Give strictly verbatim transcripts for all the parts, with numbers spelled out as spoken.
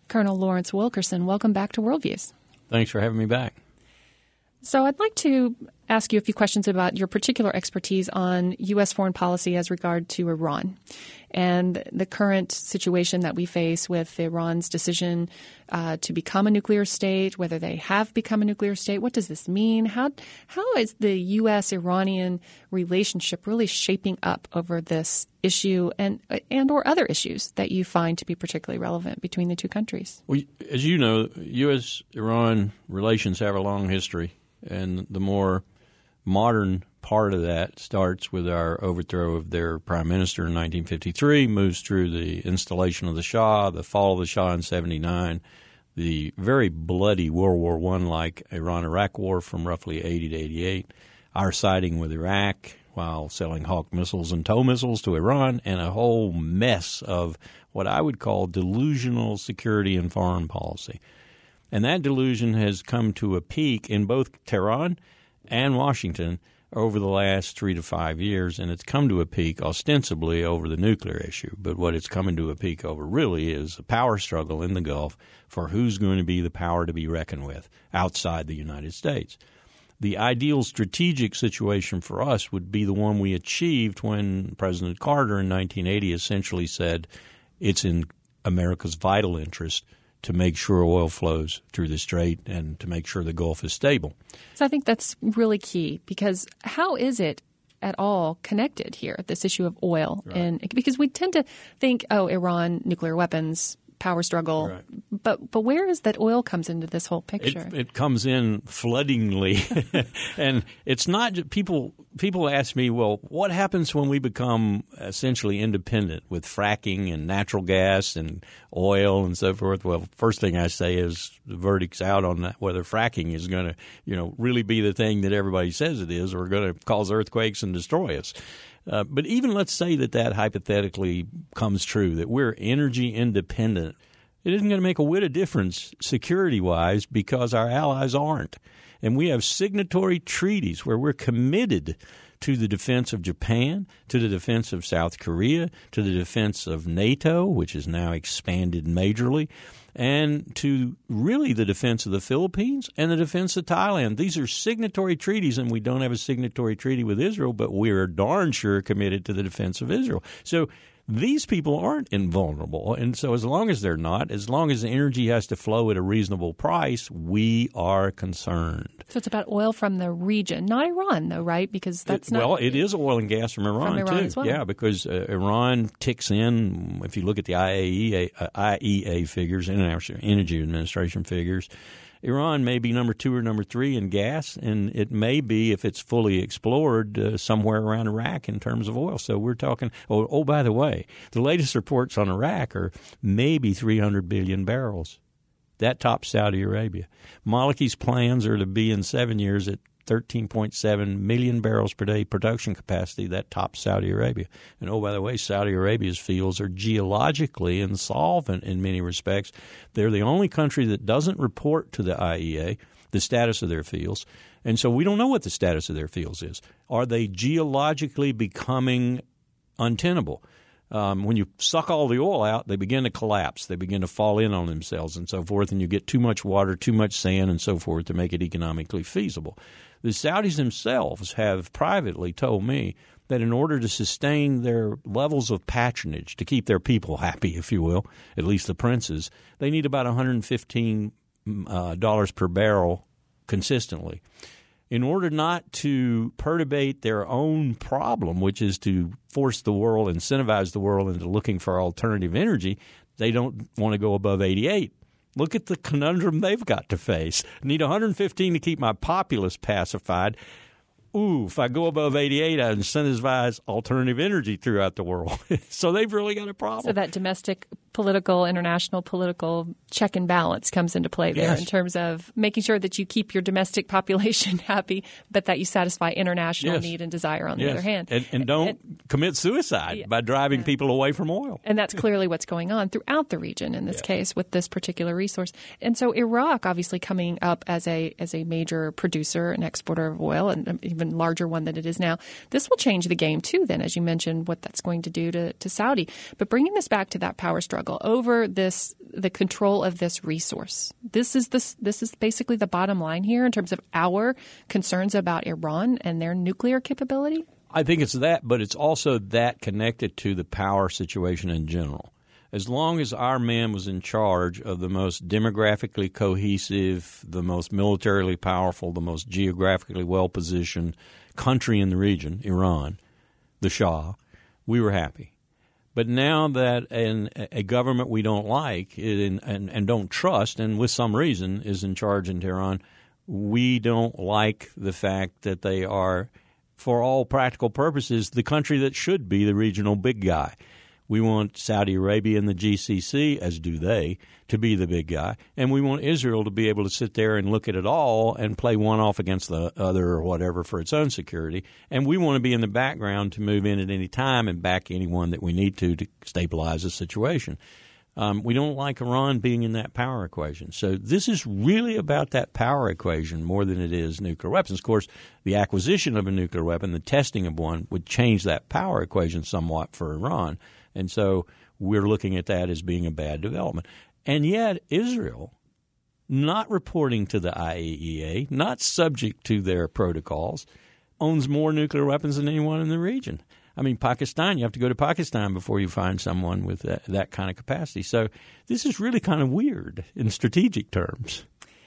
Colonel Lawrence Wilkerson, welcome back to Worldviews. Thanks for having me back. So I'd like to ask you a few questions about your particular expertise on U S foreign policy as regard to Iran and the current situation that we face with Iran's decision uh, to become a nuclear state, whether they have become a nuclear state. What does this mean? How how is the U S-Iranian relationship really shaping up over this issue and and or other issues that you find to be particularly relevant between the two countries? Well, as you know, U S-Iran relations have a long history, and the more modern part of that starts with our overthrow of their prime minister in nineteen fifty-three, moves through the installation of the Shah, the fall of the Shah in seventy-nine, the very bloody World War One-like Iran-Iraq war from roughly eighty to eighty-eight, our siding with Iraq while selling Hawk missiles and TOW missiles to Iran, and a whole mess of what I would call delusional security and foreign policy. And that delusion has come to a peak in both Tehran and Washington over the last three to five years, and it's come to a peak ostensibly over the nuclear issue. But what it's coming to a peak over really is a power struggle in the Gulf for who's going to be the power to be reckoned with outside the United States. The ideal strategic situation for us would be the one we achieved when President Carter in nineteen eighty essentially said it's in America's vital interest to make sure oil flows through the strait and to make sure the Gulf is stable. So I think that's really key, because how is it at all connected here, this issue of oil? Right. And because we tend to think, oh, Iran, nuclear weapons, power struggle, right. but but where is that oil comes into this whole picture? It, it comes in floodingly, and it's not – people people ask me, well, what happens when we become essentially independent with fracking and natural gas and oil and so forth? Well, first thing I say is the verdict's out on that, whether fracking is going to, you know, really be the thing that everybody says it is, or going to cause earthquakes and destroy us. Uh, but even let's say that that hypothetically comes true, that we're energy independent, it isn't going to make a whit of difference security-wise because our allies aren't. And we have signatory treaties where we're committed to the defense of Japan, to the defense of South Korea, to the defense of NATO, which is now expanded majorly, and to really the defense of the Philippines and the defense of Thailand. These are signatory treaties, and we don't have a signatory treaty with Israel, but we're darn sure committed to the defense of Israel. So these people aren't invulnerable. And so as long as they're not, as long as the energy has to flow at a reasonable price, we are concerned. So it's about oil from the region, not Iran, though, right? Because that's it, not. Well, it is oil and gas from Iran, from Iran too. As well. Yeah, because uh, Iran ticks in, if you look at the I A E A, uh, I E A figures, International Energy Administration figures, Iran may be number two or number three in gas, and it may be, if it's fully explored, uh, somewhere around Iraq in terms of oil. So we're talking oh, – oh, by the way, the latest reports on Iraq are maybe three hundred billion barrels. That tops Saudi Arabia. Maliki's plans are to be in seven years at thirteen point seven million barrels per day production capacity. That tops Saudi Arabia. And, oh, by the way, Saudi Arabia's fields are geologically insolvent in many respects. They're the only country that doesn't report to the I E A the status of their fields. And so we don't know what the status of their fields is. Are they geologically becoming untenable? Um, when you suck all the oil out, they begin to collapse. They begin to fall in on themselves and so forth, and you get too much water, too much sand, and so forth to make it economically feasible. The Saudis themselves have privately told me that in order to sustain their levels of patronage, to keep their people happy, if you will, at least the princes, they need about one hundred fifteen dollars uh, per barrel consistently. In order not to perturbate their own problem, which is to force the world, incentivize the world into looking for alternative energy, they don't want to go above eighty-eight. Look at the conundrum they've got to face. I need one hundred fifteen to keep my populace pacified. Ooh, if I go above eighty-eight, I incentivize alternative energy throughout the world. So they've really got a problem. So that domestic political, international political check and balance comes into play there yes. in terms of making sure that you keep your domestic population happy, but that you satisfy international yes. need and desire on the yes. other hand. And, and don't and, commit suicide yeah, by driving yeah. people away from oil. And that's clearly what's going on throughout the region in this yeah. case with this particular resource. And so Iraq obviously coming up as a as a major producer and exporter of oil, and an even larger one than it is now. This will change the game too then, as you mentioned, what that's going to do to, to Saudi. But bringing this back to that power struggle, struggle over this, the control of this resource. This is this this is basically the bottom line here in terms of our concerns about Iran and their nuclear capability. I think it's that, but it's also that connected to the power situation in general. As long as our man was in charge of the most demographically cohesive, the most militarily powerful, the most geographically well-positioned country in the region, Iran, the Shah, we were happy. But now that an, a government we don't like and, and, and don't trust, and with some reason is in charge in Tehran, we don't like the fact that they are, for all practical purposes, the country that should be the regional big guy. We want Saudi Arabia and the G C C, as do they, to be the big guy. And we want Israel to be able to sit there and look at it all and play one off against the other or whatever for its own security. And we want to be in the background to move in at any time and back anyone that we need to to stabilize the situation. Um, we don't like Iran being in that power equation. So this is really about that power equation more than it is nuclear weapons. Of course, the acquisition of a nuclear weapon, the testing of one, would change that power equation somewhat for Iran. And so we're looking at that as being a bad development. And yet Israel, not reporting to the I A E A, not subject to their protocols, owns more nuclear weapons than anyone in the region. I mean, Pakistan, you have to go to Pakistan before you find someone with that, that kind of capacity. So this is really kind of weird in strategic terms.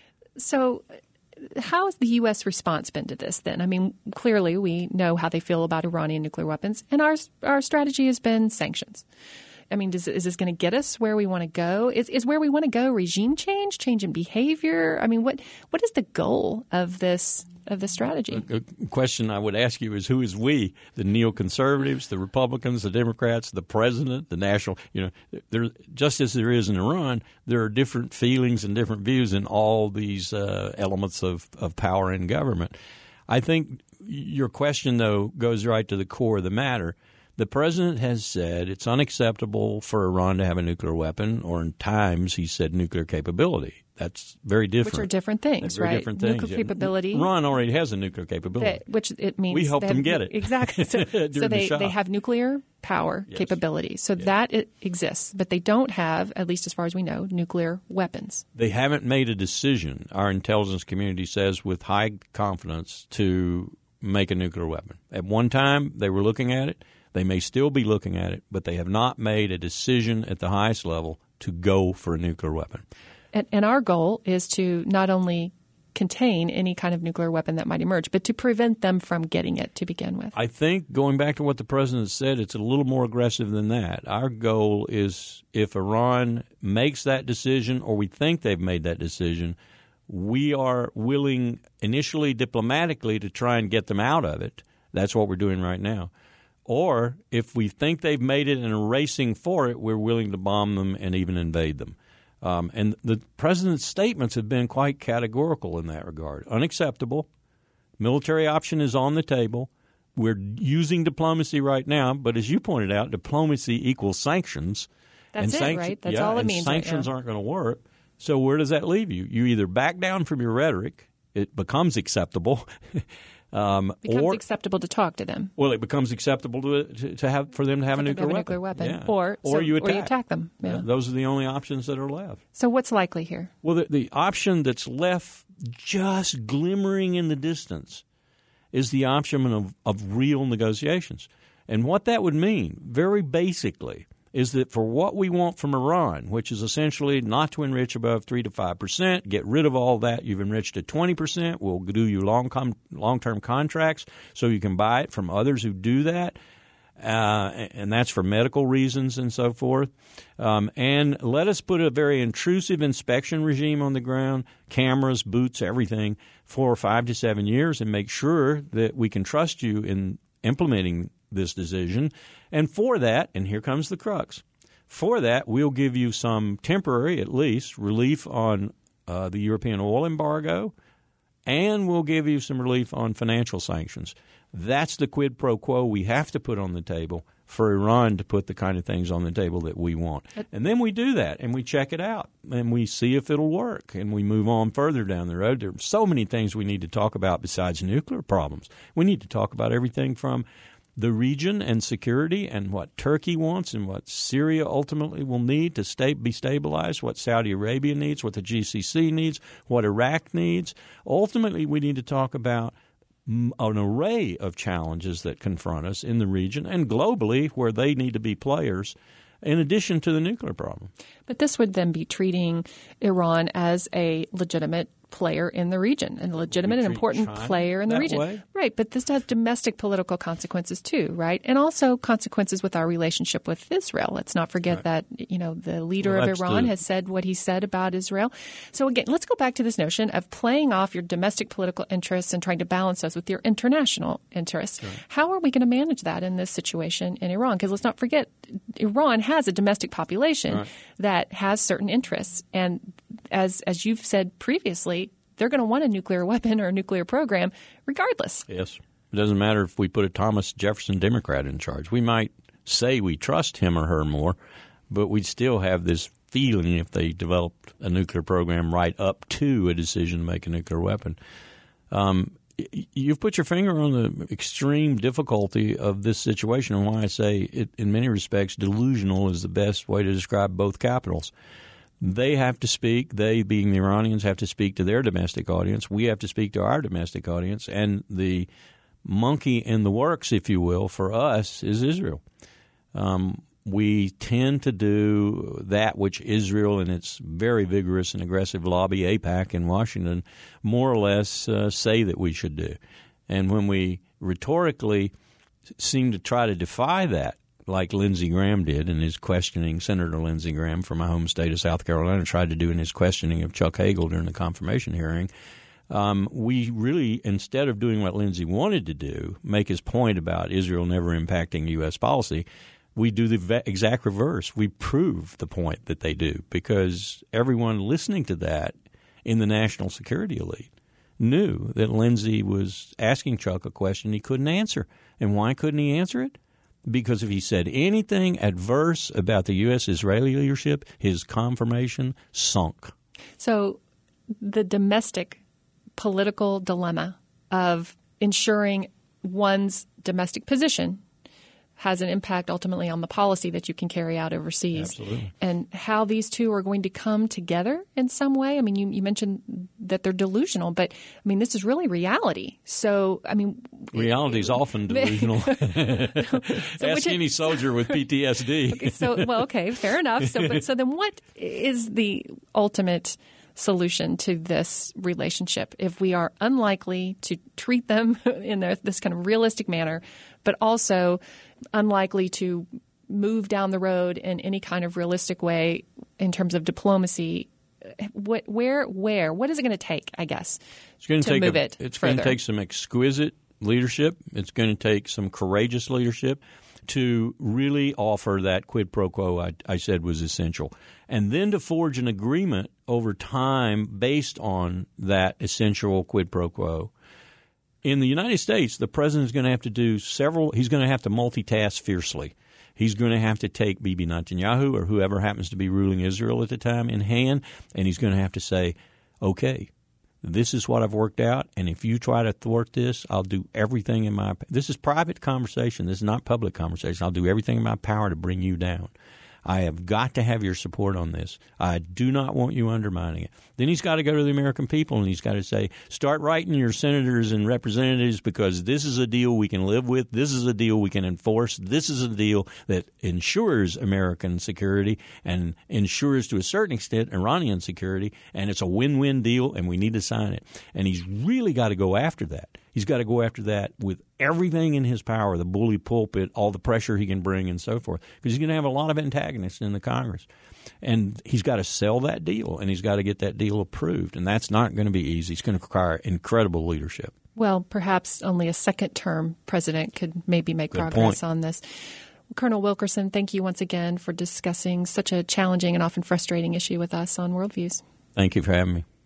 So how has the U S response been to this then? I mean, clearly we know how they feel about Iranian nuclear weapons, and our our strategy has been sanctions. I mean, does, is this going to get us where we want to go? Is is where we want to go regime change, change in behavior? I mean, what what is the goal of this of this strategy? A, a question I would ask you is, who is we? The neoconservatives, the Republicans, the Democrats, the president, the national. You know, there just as there is in Iran, there are different feelings and different views in all these uh, elements of, of power in government. I think your question, though, goes right to the core of the matter. The president has said it's unacceptable for Iran to have a nuclear weapon, or in times he said nuclear capability. That's very different. Which are different things, very right? Different things. Nuclear capability. Iran already has a nuclear capability. That, which it means we helped them get it. Exactly. So, so they, the they have nuclear power yes. capability. So yes. that it exists. But they don't have, at least as far as we know, nuclear weapons. They haven't made a decision, our intelligence community says with high confidence, to make a nuclear weapon. At one time, they were looking at it. They may still be looking at it, but they have not made a decision at the highest level to go for a nuclear weapon. And, and our goal is to not only contain any kind of nuclear weapon that might emerge, but to prevent them from getting it to begin with. I think, going back to what the president said, it's a little more aggressive than that. Our goal is, if Iran makes that decision, or we think they've made that decision, we are willing initially diplomatically to try and get them out of it. That's what we're doing right now. Or if we think they've made it and are racing for it, we're willing to bomb them and even invade them. Um, and the president's statements have been quite categorical in that regard. Unacceptable. Military option is on the table. We're using diplomacy right now, but as you pointed out, diplomacy equals sanctions. That's and it, sanction, right? That's yeah, all it and means. Sanctions right aren't going to work. So where does that leave you? You either back down from your rhetoric, it becomes acceptable. Um, becomes or, acceptable to talk to them. Well, it becomes acceptable to to, to have for them to have, a nuclear, have a weapon. nuclear weapon. Yeah. Or, or, so, you attack. or you attack them. Yeah. Yeah, those are the only options that are left. So what's likely here? Well, the, the option that's left just glimmering in the distance is the option of, of real negotiations. And what that would mean, very basically, is that for what we want from Iran, which is essentially not to enrich above three to five percent, get rid of all that. You've enriched at twenty percent. We'll do you long com- long-term contracts so you can buy it from others who do that. Uh, and that's for medical reasons and so forth. Um, and let us put a very intrusive inspection regime on the ground, cameras, boots, everything, for five to seven years and make sure that we can trust you in implementing this decision. And for that, and here comes the crux, for that we'll give you some temporary, at least, relief on uh, the European oil embargo, and we'll give you some relief on financial sanctions. That's the quid pro quo we have to put on the table for Iran to put the kind of things on the table that we want. And then we do that, and we check it out, and we see if it'll work, and we move on further down the road. There are so many things we need to talk about besides nuclear problems. We need to talk about everything from the region and security and what Turkey wants and what Syria ultimately will need to stay, be stabilized, what Saudi Arabia needs, what the G C C needs, what Iraq needs. Ultimately, we need to talk about an array of challenges that confront us in the region and globally where they need to be players in addition to the nuclear problem. But this would then be treating Iran as a legitimate player in the region, and a legitimate and important China player in the that region. way. Right, but this has domestic political consequences too, right? And also consequences with our relationship with Israel. Let's not forget Right. that, you know, the leader Well, of that's Iran the- has said what he said about Israel. So again, let's go back to this notion of playing off your domestic political interests and trying to balance those with your international interests. Right. How are we going to manage that in this situation in Iran? Because let's not forget, Iran has a domestic population Right. that has certain interests. And as as you've said previously, they're going to want a nuclear weapon or a nuclear program regardless. Yes. It doesn't matter if we put a Thomas Jefferson Democrat in charge. We might say we trust him or her more, but we'd still have this feeling if they developed a nuclear program right up to a decision to make a nuclear weapon. Um, you've put your finger on the extreme difficulty of this situation and why I say it, in many respects, delusional is the best way to describe both capitals. They have to speak, they being the Iranians, have to speak to their domestic audience. We have to speak to our domestic audience. And the monkey in the works, if you will, for us is Israel. Um, we tend to do that which Israel and its very vigorous and aggressive lobby, AIPAC in Washington, more or less uh, say that we should do. And when we rhetorically seem to try to defy that, like Lindsey Graham did in his questioning, Senator Lindsey Graham from my home state of South Carolina tried to do in his questioning of Chuck Hagel during the confirmation hearing, um, we really, instead of doing what Lindsey wanted to do, make his point about Israel never impacting U S policy, we do the ve- exact reverse. We prove the point that they do because everyone listening to that in the national security elite knew that Lindsey was asking Chuck a question he couldn't answer. And why couldn't he answer it? Because if he said anything adverse about the U S-Israeli leadership, his confirmation sunk. So the domestic political dilemma of ensuring one's domestic position has an impact ultimately on the policy that you can carry out overseas. Absolutely. And how these two are going to come together in some way. I mean, you, you mentioned that they're delusional, but I mean, this is really reality. So, I mean, reality is often delusional. so Ask any is, soldier with P T S D. Okay, so, well, okay, fair enough. So, but so then, what is the ultimate solution to this relationship if we are unlikely to treat them in a, this kind of realistic manner, but also unlikely to move down the road in any kind of realistic way in terms of diplomacy? What, where, where, what is it going to take, I guess, it's going to, to take move a, it It's further? going to take some exquisite leadership. It's going to take some courageous leadership to really offer that quid pro quo I, I said was essential. And then to forge an agreement over time based on that essential quid pro quo. In the United States, the president is going to have to do several – he's going to have to multitask fiercely. He's going to have to take Bibi Netanyahu or whoever happens to be ruling Israel at the time in hand, and he's going to have to say, okay, this is what I've worked out, and if you try to thwart this, I'll do everything in my – this is private conversation. This is not public conversation. I'll do everything in my power to bring you down. I have got to have your support on this. I do not want you undermining it. Then he's got to go to the American people and he's got to say, start writing your senators and representatives because this is a deal we can live with. This is a deal we can enforce. This is a deal that ensures American security and ensures to a certain extent Iranian security, and it's a win-win deal and we need to sign it. And he's really got to go after that. He's got to go after that with everything in his power, the bully pulpit, all the pressure he can bring and so forth, because he's going to have a lot of antagonists in the Congress. And he's got to sell that deal, and he's got to get that deal approved. And that's not going to be easy. It's going to require incredible leadership. Well, perhaps only a second-term president could maybe make Good progress point. on this. Colonel Wilkerson, thank you once again for discussing such a challenging and often frustrating issue with us on Worldviews. Thank you for having me.